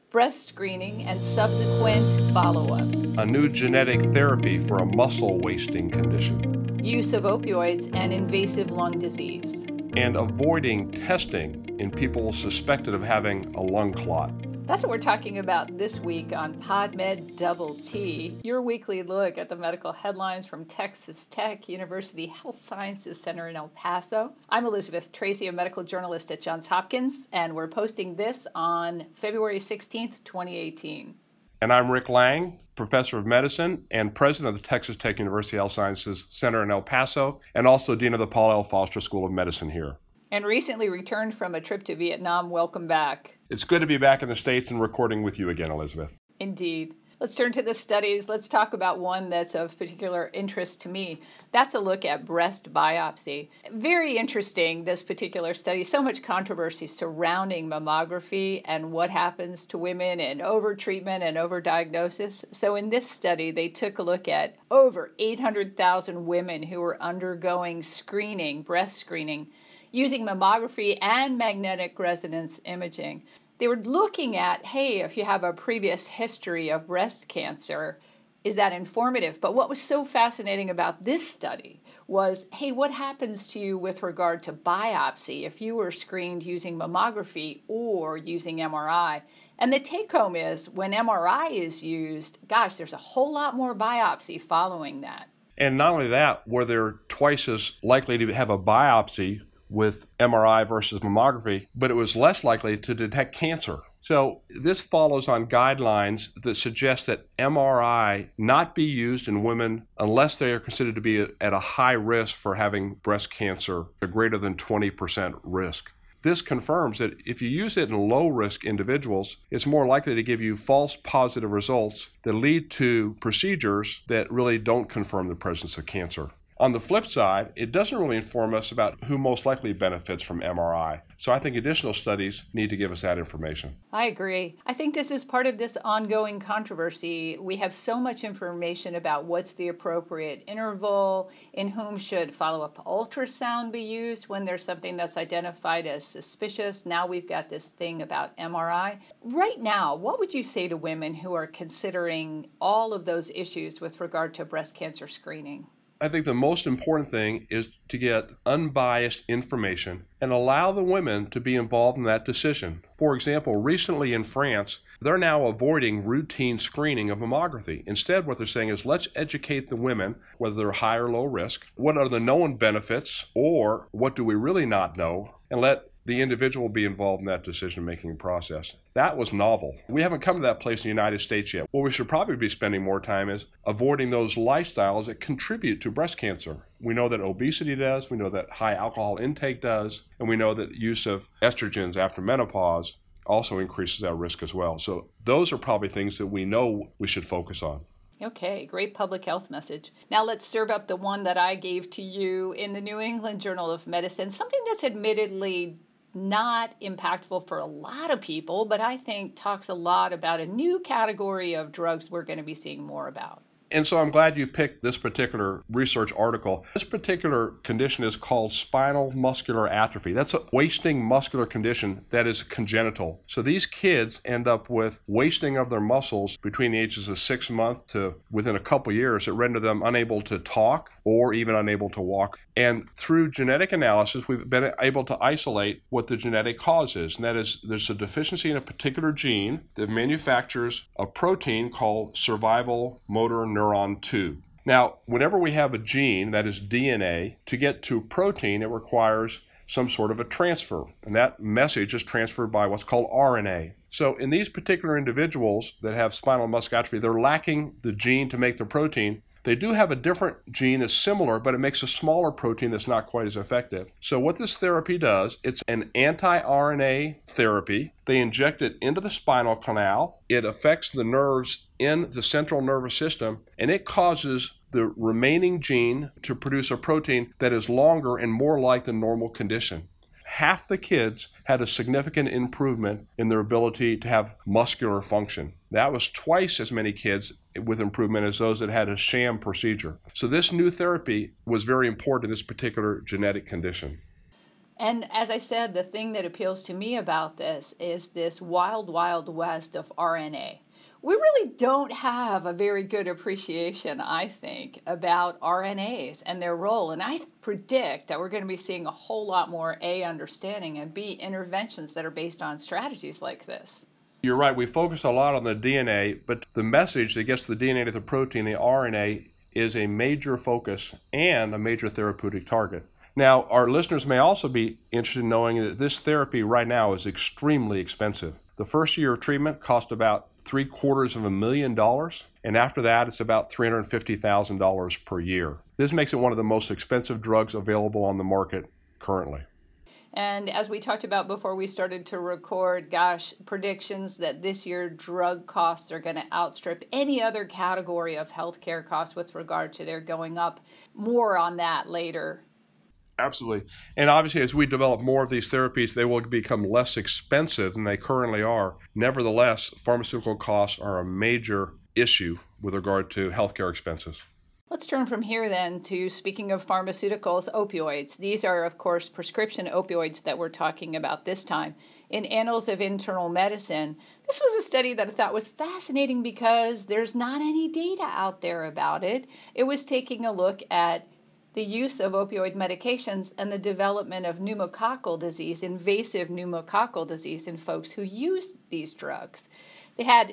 breast screening and subsequent follow-up, a new genetic therapy for a muscle wasting condition, use of opioids and invasive lung disease, and avoiding testing in people suspected of having a lung clot. That's what we're talking about this week on PodMed Double T, your weekly look at the medical headlines from Texas Tech University Health Sciences Center in El Paso. I'm Elizabeth Tracy, a medical journalist at Johns Hopkins, and we're posting this on February 16th, 2018. And I'm Rick Lang, professor of medicine and president of the Texas Tech University Health Sciences Center in El Paso, and also dean of the Paul L. Foster School of Medicine here. And recently returned from a trip to Vietnam. Welcome back. It's good to be back in the States and recording with you again, Elizabeth. Indeed. Let's turn to the studies. Let's talk about one that's of particular interest to me. That's a look at breast biopsy. Very interesting, this particular study. So much controversy surrounding mammography and what happens to women and overtreatment and overdiagnosis. So in this study, they took a look at over 800,000 women who were undergoing screening, breast screening, using mammography and magnetic resonance imaging. They were looking at, hey, if you have a previous history of breast cancer, is that informative? But what was so fascinating about this study was, hey, what happens to you with regard to biopsy if you were screened using mammography or using MRI? And the take home is when MRI is used, gosh, there's a whole lot more biopsy following that. And not only that, where they're twice as likely to have a biopsy with MRI versus mammography, but it was less likely to detect cancer. So this follows on guidelines that suggest that MRI not be used in women unless they are considered to be at a high risk for having breast cancer, a greater than 20% risk. This confirms that if you use it in low-risk individuals, it's more likely to give you false positive results that lead to procedures that really don't confirm the presence of cancer. On the flip side, it doesn't really inform us about who most likely benefits from MRI. So I think additional studies need to give us that information. I agree. I think this is part of this ongoing controversy. We have so much information about what's the appropriate interval, in whom should follow-up ultrasound be used when there's something that's identified as suspicious. Now we've got this thing about MRI. Right now, what would you say to women who are considering all of those issues with regard to breast cancer screening? I think the most important thing is to get unbiased information and allow the women to be involved in that decision. For example, recently in France, they're now avoiding routine screening of mammography. Instead, what they're saying is let's educate the women, whether they're high or low risk, what are the known benefits or what do we really not know, and let the individual be involved in that decision-making process. That was novel. We haven't come to that place in the United States yet. What we should probably be spending more time is avoiding those lifestyles that contribute to breast cancer. We know that obesity does, we know that high alcohol intake does, and we know that use of estrogens after menopause also increases that risk as well. So those are probably things that we know we should focus on. Okay, great public health message. Now let's serve up the one that I gave to you in the New England Journal of Medicine, something that's admittedly not impactful for a lot of people, but I think talks a lot about a new category of drugs we're going to be seeing more about. And so I'm glad you picked this particular research article. This particular condition is called spinal muscular atrophy. That's a wasting muscular condition that is congenital. So these kids end up with wasting of their muscles between the ages of 6 months to within a couple years that render them unable to talk or even unable to walk. And through genetic analysis, we've been able to isolate what the genetic cause is. And that is there's a deficiency in a particular gene that manufactures a protein called survival motor neuron 2. Now, whenever we have a gene, that is DNA, to get to protein, it requires some sort of a transfer. And that message is transferred by what's called RNA. So in these particular individuals that have spinal muscular atrophy, they're lacking the gene to make the protein. They do have a different gene that's similar, but it makes a smaller protein that's not quite as effective. So what this therapy does, it's an anti-RNA therapy. They inject it into the spinal canal. It affects the nerves in the central nervous system, and it causes the remaining gene to produce a protein that is longer and more like the normal condition. Half the kids had a significant improvement in their ability to have muscular function. That was twice as many kids with improvement as those that had a sham procedure. So this new therapy was very important in this particular genetic condition. And as I said, the thing that appeals to me about this is this wild, wild west of RNA. We really don't have a very good appreciation, I think, about RNAs and their role. And I predict that we're going to be seeing a whole lot more A, understanding, and B, interventions that are based on strategies like this. You're right. We focus a lot on the DNA, but the message that gets the DNA to the protein, the RNA, is a major focus and a major therapeutic target. Now, our listeners may also be interested in knowing that this therapy right now is extremely expensive. The first year of treatment cost about $750,000, and after that, it's about $350,000 per year. This makes it one of the most expensive drugs available on the market currently. And as we talked about before we started to record, predictions that this year drug costs are going to outstrip any other category of healthcare costs with regard to their going up. More on that later. Absolutely. And obviously, as we develop more of these therapies, they will become less expensive than they currently are. Nevertheless, pharmaceutical costs are a major issue with regard to healthcare expenses. Let's turn from here then to, speaking of pharmaceuticals, opioids. These are, of course, prescription opioids that we're talking about this time. In Annals of Internal Medicine, this was a study that I thought was fascinating because there's not any data out there about it. It was taking a look at the use of opioid medications and the development of pneumococcal disease, invasive pneumococcal disease in folks who use these drugs. They had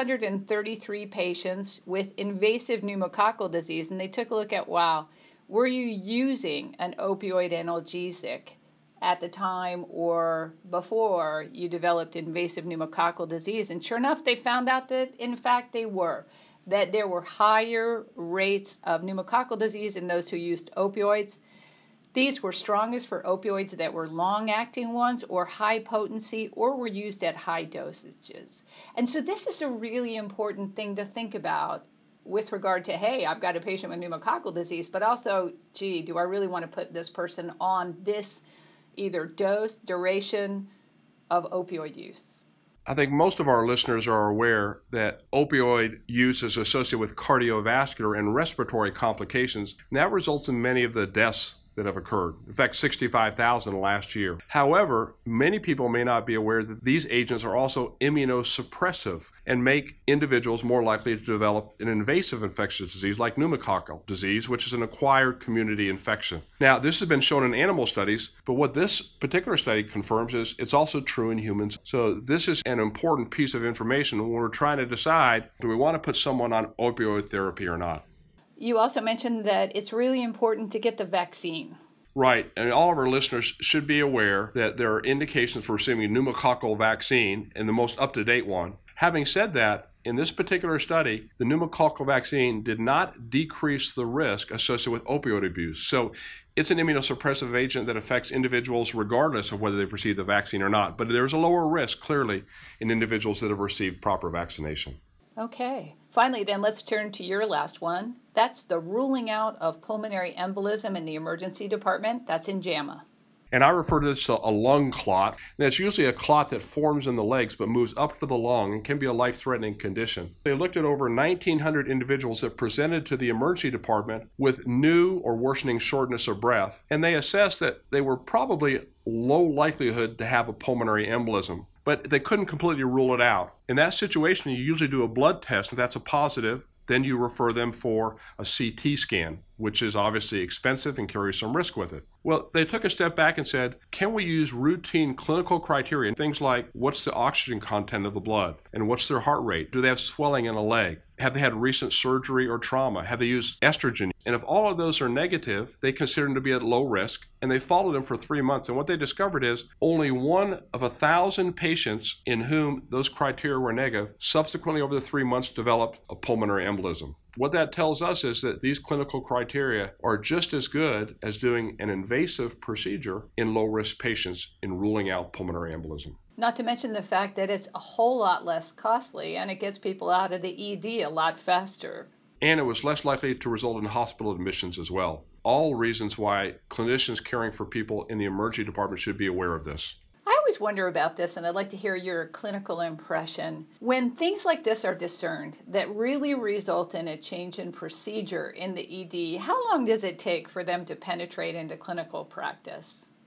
1,233 patients with invasive pneumococcal disease, and they took a look at, were you using an opioid analgesic at the time or before you developed invasive pneumococcal disease? And sure enough, they found out that, in fact, they were. That there were higher rates of pneumococcal disease in those who used opioids. These were strongest for opioids that were long-acting ones or high potency or were used at high dosages. And so this is a really important thing to think about with regard to, hey, I've got a patient with pneumococcal disease, but also, do I really want to put this person on this either dose, duration of opioid use? I think most of our listeners are aware that opioid use is associated with cardiovascular and respiratory complications, and that results in many of the deaths that have occurred. In fact, 65,000 last year. However, many people may not be aware that these agents are also immunosuppressive and make individuals more likely to develop an invasive infectious disease like pneumococcal disease, which is an acquired community infection. Now, this has been shown in animal studies, but what this particular study confirms is it's also true in humans. So this is an important piece of information when we're trying to decide, do we want to put someone on opioid therapy or not? You also mentioned that it's really important to get the vaccine. Right, and all of our listeners should be aware that there are indications for receiving a pneumococcal vaccine, and the most up-to-date one. Having said that, in this particular study, the pneumococcal vaccine did not decrease the risk associated with opioid abuse. So it's an immunosuppressive agent that affects individuals regardless of whether they've received the vaccine or not. But there's a lower risk, clearly, in individuals that have received proper vaccination. Okay. Finally, then, let's turn to your last one. That's the ruling out of pulmonary embolism in the emergency department. That's in JAMA. And I refer to this as a lung clot. And it's usually a clot that forms in the legs but moves up to the lung and can be a life-threatening condition. They looked at over 1,900 individuals that presented to the emergency department with new or worsening shortness of breath, and they assessed that they were probably low likelihood to have a pulmonary embolism. But they couldn't completely rule it out. In that situation, you usually do a blood test. If that's a positive, then you refer them for a CT scan, which is obviously expensive and carries some risk with it. Well, they took a step back and said, can we use routine clinical criteria, things like what's the oxygen content of the blood and what's their heart rate? Do they have swelling in a leg? Have they had recent surgery or trauma? Have they used estrogen? And if all of those are negative, they consider them to be at low risk, and they followed them for 3 months. And what they discovered is only 1 of 1,000 patients in whom those criteria were negative subsequently over the 3 months developed a pulmonary embolism. What that tells us is that these clinical criteria are just as good as doing an invasive procedure in low-risk patients in ruling out pulmonary embolism. Not to mention the fact that it's a whole lot less costly and it gets people out of the ED a lot faster. And it was less likely to result in hospital admissions as well. All reasons why clinicians caring for people in the emergency department should be aware of this. I always wonder about this, and I'd like to hear your clinical impression. When things like this are discerned that really result in a change in procedure in the ED, how long does it take for them to penetrate into clinical practice?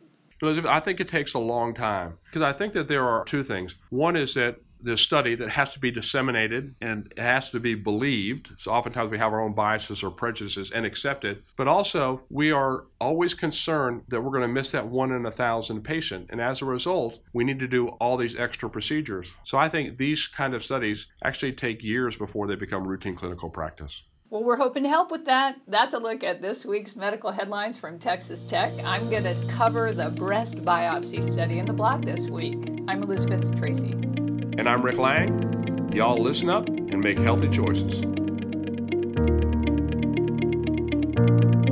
Elizabeth, I think it takes a long time because I think that there are two things. One is that the study that has to be disseminated and it has to be believed. So oftentimes we have our own biases or prejudices and accept it. But also we are always concerned that we're going to miss that 1 in 1,000 patient. And as a result, we need to do all these extra procedures. So I think these kind of studies actually take years before they become routine clinical practice. Well, we're hoping to help with that. That's a look at this week's medical headlines from Texas Tech. I'm going to cover the breast biopsy study in the block this week. I'm Elizabeth Tracy. And I'm Rick Lang. Y'all listen up and make healthy choices.